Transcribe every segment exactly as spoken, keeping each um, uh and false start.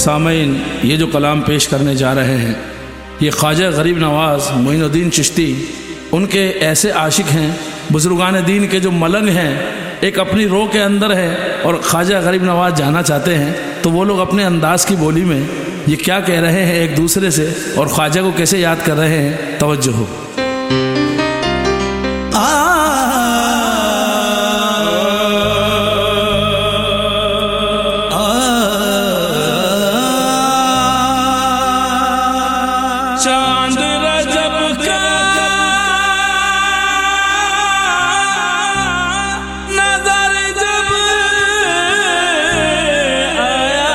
सामईन, ये जो कलाम पेश करने जा रहे हैं ये ख्वाजा गरीब नवाज़ मोइनुद्दीन चिश्ती, उनके ऐसे आशिक हैं, बुजुर्गान दीन के जो मलंग हैं, एक अपनी रो के अंदर है और ख्वाजा गरीब नवाज़ जाना चाहते हैं तो वो लोग अपने अंदाज की बोली में ये क्या कह रहे हैं एक दूसरे से और ख्वाजा को कैसे याद कर रहे हैं। तवज्जो हो। चांद रजब का नजर जब आया,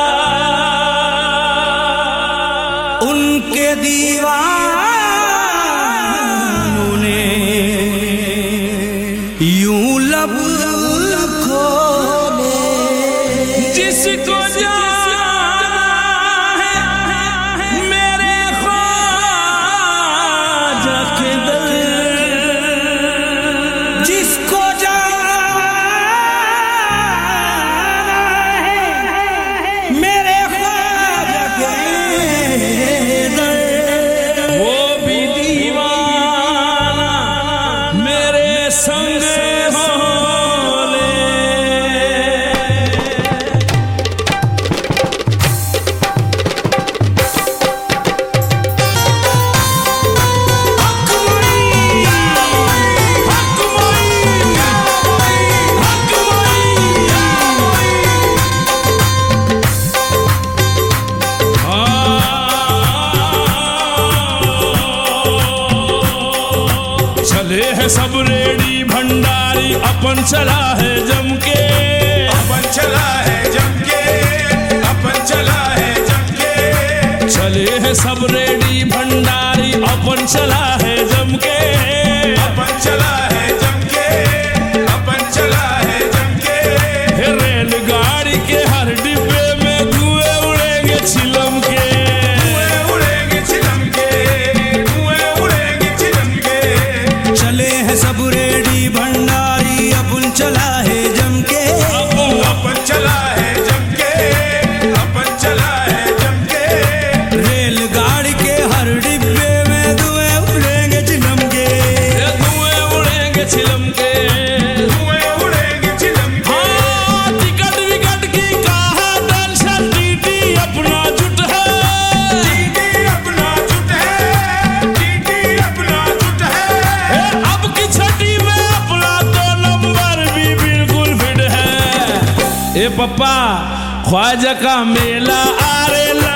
उनके दीवानों ने यूं लब खोले, जिसको जिसको जाना है मेरे ख्वाजा के दर, वो भी दीवाना मेरे संग हो ले। चले है सब रेडी भंडारी, अपन चला है जम के, अपन चला है जम के, अपन चला है जम के। चले है सब रेडी भंडारी, अपन चला है जम के, अपन चला है जम के, अपन चला है जम के। रेलगाड़ी के हर डिब्बे में धुएं उड़ेंगे छिलम के, धुएं उड़ेंगे छिलम के, धुएं उड़ेंगे छिलम के। चले हैं सब रेडी भंडारी, अपन चला है जम के, अपन चला है जम के, अपन चला है जम के। रेलगाड़ी के हर डिब्बे में धुएं उड़ेंगे छिलम के, धुएं उड़ेंगे छिलम के, धुएं उड़ेंगे छिलम के। हाँ, टिकट विकट की कहा टेंशन, टीटी अपना जुट है, टीटी अपना जुट है, टीटी अपना जुट है। अब की छठी में अपना तो नंबर भी बिल्कुल फिट है। ए पप्पा ख्वाजा का मेला आरेला,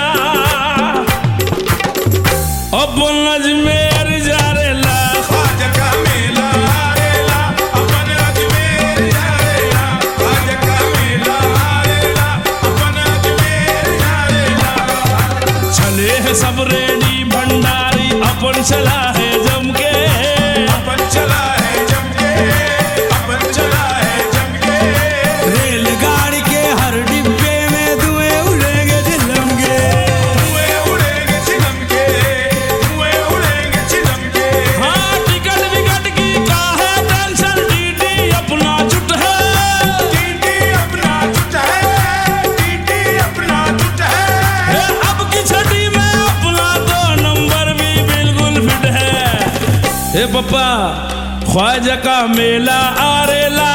अपन अजमेर जारेला। ख्वाजा का मेला आरेला, अपन अजमेर जारेला। ख्वाजा का मेला आरेला, अपन अजमेर जारेला। चले है सब रेडी भंडारी, अपन चला है जम के, अपन चला है जम के, अपन चला है जम के। रेलगाड़ी के हर डिब्बे में धुएं उड़ेंगे छिलम के, धुएं उड़ेंगे छिलम के, धुएं उड़ेंगे छिलम के। हाँ, टिकट विकट की काहे टेंशन, टीटी अपना जुट है, टीटी अपना जुट है, टीटी अपना जुट है। अब की छठी में अपना तो नंबर भी बिल्कुल फिट है। हे पप्पा ख्वाजा का मेला आरेला,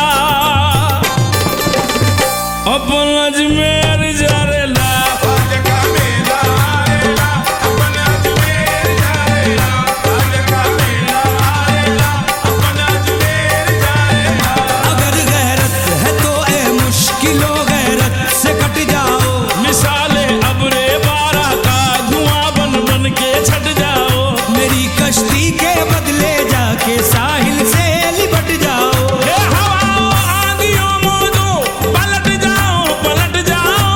अपन अजमेर जारेला। ख्वाजा का मेला आरेला, अपन अजमेर जारेला। ख्वाजा का मेला आरेला, अपन अजमेर जारेला। अगर गैरत है तो ए मुश्किलों गैरत से कट जाओ, मिसाले अबरे बारा का धुआं बन बन के छट जाओ। मेरी कश्ती के बदले जाके साहिल से लिपट जाओ। हे हवाओं आंधियों मौजों पलट जाओ, पलट जाओ।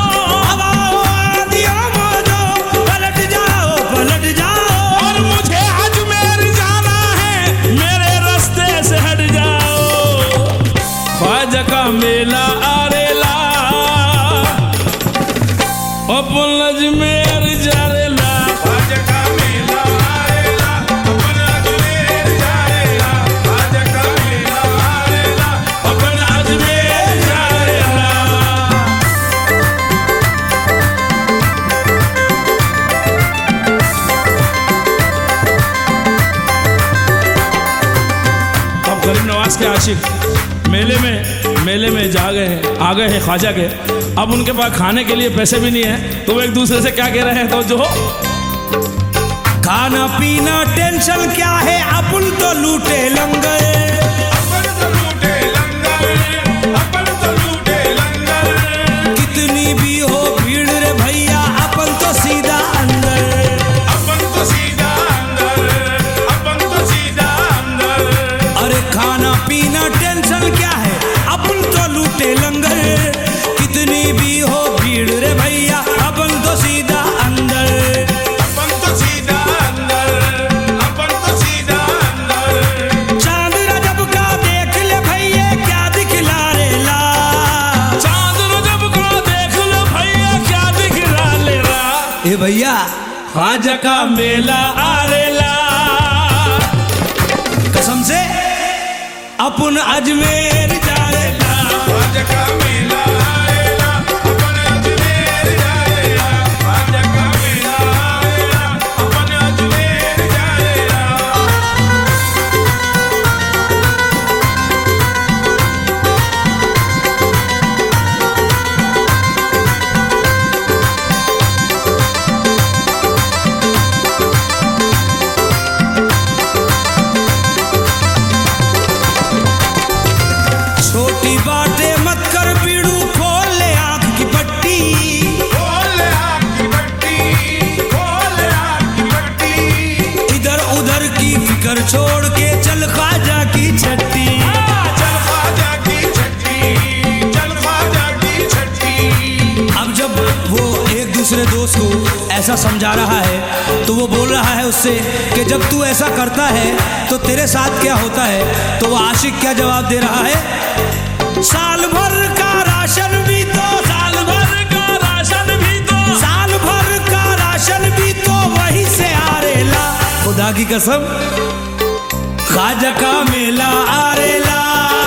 नवाज के आशिक मेले में मेले में जा गए हैं, आ गए हैं ख्वाजा के। अब उनके पास खाने के लिए पैसे भी नहीं है, तो वो एक दूसरे से क्या कह रहे हैं, तो जो खाना पीना टेंशन क्या है, अपन तो लूटे लंगर, अपन तो लूटे लंगर, अपन तो लूटे लंगर। कितनी भी हो भीड़ रे भैया, अपन तो सीधा अंदर, अपन तो सीधा अंदर, अपन तो सीधा अंदर। अरे खाना पीना टेंशन क्या है, अपन तो लूटे लंगर, कितनी भी हो भीड़ रे भैया, अपन तो सीधा अंदर, अपन तो सीधा अंदर, अपन तो सीधा अंदर। चांद रजब का देख ले भैया, क्या दिखला रे ला, चांद रजब का देख लो भैया, क्या दिखला ले रहा। ए भैया ख्वाजा का मेला आरेला, कसम से अपन अजमेर जाएला, ख्वाजा का मेला आएला, अपन अजमेर जाएला। ख्वाजा का मेला आएला, अपन अजमेर जाएला। छोटी बातें मत कर बीड़ू, खोल ले आंख की पट्टी, खोल आँख की पट्टी, खोल आँख की पट्टी। इधर उधर की फिक्र छोड़ के चल ख्वाजा की छट्टी, चल ख्वाजा की छट्टी, चल ख्वाजा की छट्टी। अब जब वो एक दूसरे दोस्त को ऐसा समझा रहा है, तो वो बोल रहा है उससे कि जब तू ऐसा करता है तो तेरे साथ क्या होता है, तो वो आशिक क्या जवाब दे रहा है, साल भर का राशन भी तो, साल भर का राशन भी तो, साल भर का राशन भी तो वहीं से आरेला, खुदा की कसम ख्वाजा का मेला आरेला,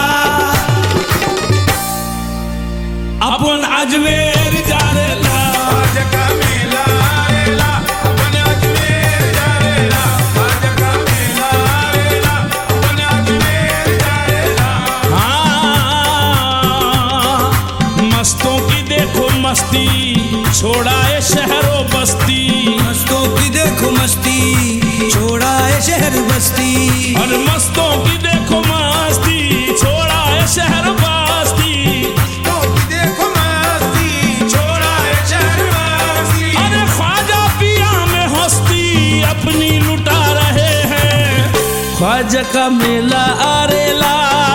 अपन अजमेर जारेला, ख्वाजा का मेला आएला, अपन अजमेर जाएला। ख्वाजा का मेला आएला, अपन अजमेर जाएला। हाँ, मस्तों की देखो मस्ती, छोड़ाए शहरों बस्ती, मस्तों की देखो मस्ती, छोड़ा है शहर बस्ती, और मस्तों की देखो मस्ती, छोड़ाए शहर बस्ती। तो देखो मस्ती, छोड़ा है शहरवासी। अरे ख्वाजा पिया में हस्ती अपनी लुटा रहे हैं, ख्वाजा का मेला आरेला,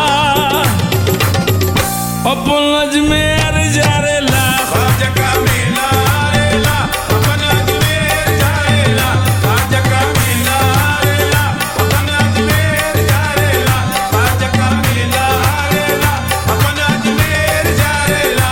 अपन अजमेर जारेला। ख्वाजा का मेला आएला, अपन अजमेर जाएला। ख्वाजा का मेला आएला, अपन अजमेर जाएला। ख्वाजा का मेला आएला, अपन अजमेर जाएला।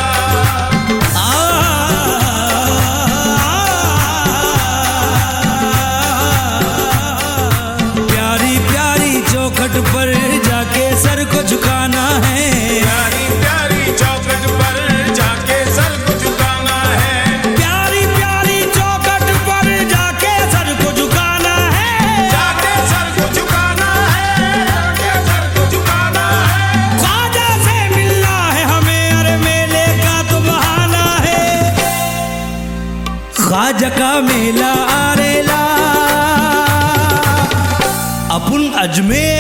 प्यारी प्यारी चौखट पर जाके सर को झुकाना है, प्यारी प्यारी चौखट पर जाके सर को झुकाना है। प्यारी प्यारी चौखट पर जाके सर को झुकाना है, जाके सर को झुकाना है, जाके सर को झुकाना है। ख्वाजा से मिलना है हमें, अरे मेले का तो बहाना है, ख्वाजा का मेला आरेला, अपन अजमेर